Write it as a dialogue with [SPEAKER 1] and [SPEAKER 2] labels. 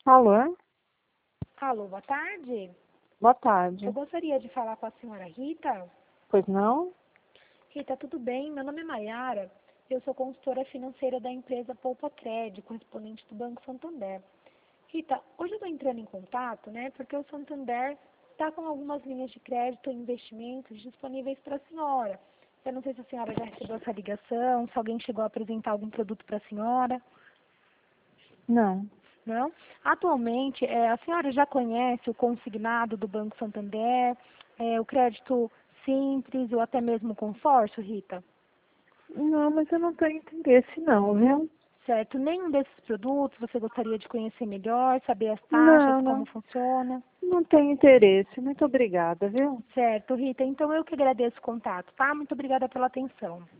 [SPEAKER 1] Alô?
[SPEAKER 2] Alô, boa tarde.
[SPEAKER 1] Boa tarde.
[SPEAKER 2] Eu gostaria de falar com a senhora Rita.
[SPEAKER 1] Pois não?
[SPEAKER 2] Rita, tudo bem? Meu nome é Maiara. Eu sou consultora financeira da empresa Poupa Crédito, correspondente do Banco Santander. Rita, hoje eu estou entrando em contato, porque o Santander está com algumas linhas de crédito e investimentos disponíveis para a senhora. Eu não sei se a senhora já recebeu essa ligação, se alguém chegou a apresentar algum produto para a senhora.
[SPEAKER 1] Não.
[SPEAKER 2] Não? Atualmente, a senhora já conhece o consignado do Banco Santander, o crédito simples ou até mesmo o consórcio, Rita?
[SPEAKER 1] Não, mas eu não tenho interesse não, viu?
[SPEAKER 2] Certo? Nenhum desses produtos você gostaria de conhecer melhor, saber as taxas,
[SPEAKER 1] Não,
[SPEAKER 2] como
[SPEAKER 1] não.
[SPEAKER 2] funciona?
[SPEAKER 1] Não tenho interesse. Muito obrigada, viu?
[SPEAKER 2] Certo, Rita. Então eu que agradeço o contato, tá? Muito obrigada pela atenção.